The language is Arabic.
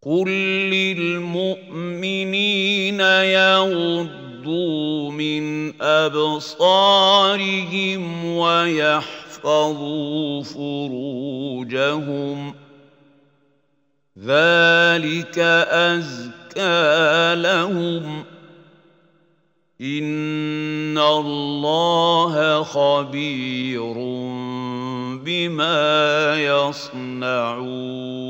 قل للمؤمنين يغضوا من أبصارهم ويحفظوا فروجهم ذلك أزكى لهم إن الله خبير بما يصنعون